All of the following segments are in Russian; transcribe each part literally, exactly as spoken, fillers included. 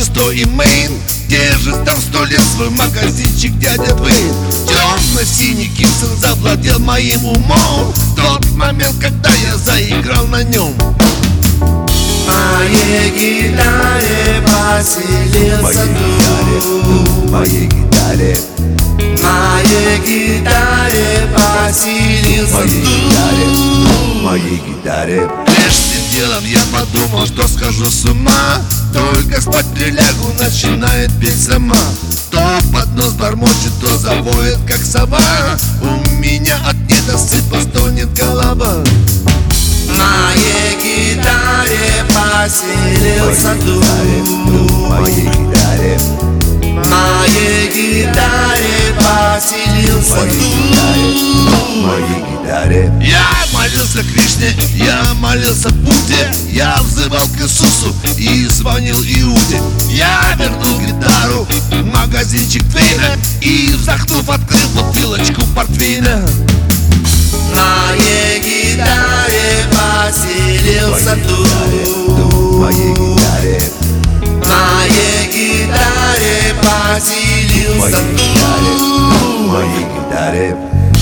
сто и Мейн, держит там сто лет свой магазинчик дядя Двейн. Темно-синий Гибсон завладел моим умом в тот момент, когда я заиграл на нем. В моей гитаре поселился дух. В моей гитаре, В моей гитаре поселился дух. в моей гитаре. Прежде делом я подумал, что схожу с ума. Только спать прилягу, начинает петь сама. То под нос бормочет, то завоет, как сова. У меня от недосыпа стонет голова. В моей гитаре поселился дух. В моей гитаре, В моей гитаре поселился дух. в моей гитаре. Я молился Кришне, я молился Будде, я взывал к Иисусу и звонил Иуде. Я вернул гитару в магазинчик Двейна и, вздохнув, открыл бутылочку портвейна. В моей гитаре поселился дух. В моей гитаре, В моей гитаре поселился дух. в моей гитаре.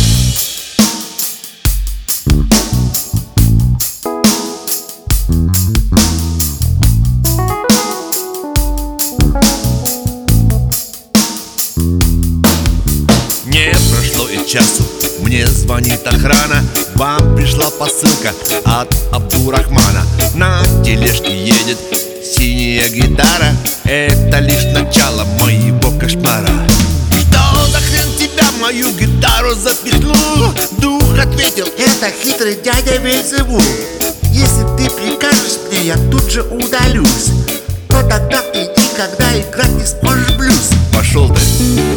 Не прошло и часу, мне звонит охрана. Вам пришла посылка от Абдурахмана. На тележке едет синяя гитара. Это лишь начало моего кошмара. Что за хрен тебя мою гитару запихнул? Дух ответил: Это хитрый дядя Вельзевул. Если ты прикажешь мне, я тут же удалюсь. Но тогда ты никогда играть не сможешь блюз. пошел ты.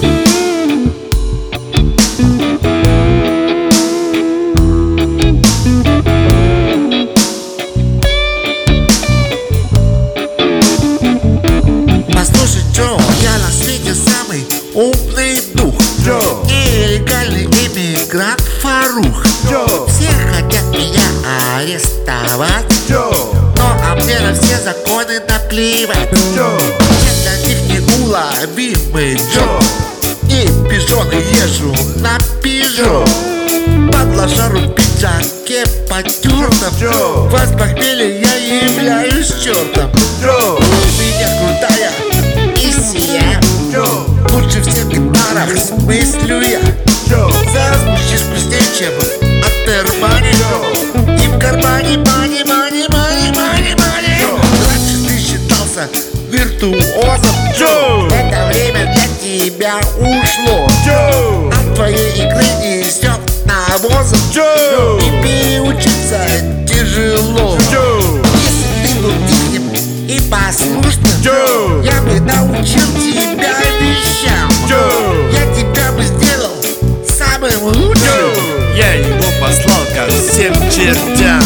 Послушай, Джо, я на свете самый умный дух. Джо, Нелегальный иммигрант Фарух. Джо, Все хотят меня арестовать, Джо, но а мне на все законы наплевать. Джо, Я для них неуловимый Джо. И пижоны езжу на пижо. Под лошару в пиджаке потертом. Джо, В похмелье я являюсь чертом. Джо, У меня крутая миссия. Джо, Лучше всех в гитарах смыслю я. Джо, Зазвучишь вкуснее, чем от Термани. И в кармане мани, мани, мани, мани, мани. Раньше ты считался виртуозом, Джо. Это время для тебя ушло. Джо, От твоей игры несет навозом. Джо, И переучиться тяжело. Джо, Если ты был тихим и послушным, Джо, я бы научил тебя вещам. Джо, Я тебя бы сделал самым лучшим. Я его послал ко всем чертям.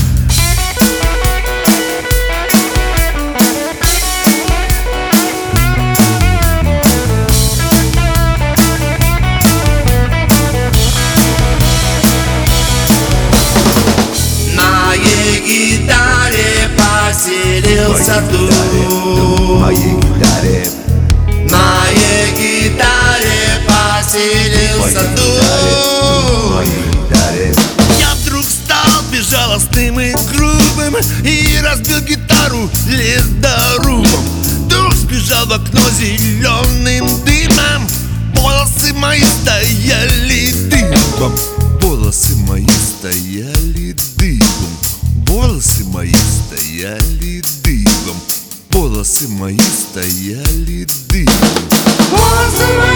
На моей гитаре поселился в дух. моей гитаре, На моей гитаре поселился в дух. моей гитаре. Я вдруг стал безжалостным и грубым и разбил гитару ледорубом. Дух сбежал в окно зеленым дымом. Волосы мои стояли дыбом. Волосы мои стояли дыбом. Волосы мои стояли дыбом. Волосы мои стояли дыбом. Волосы мои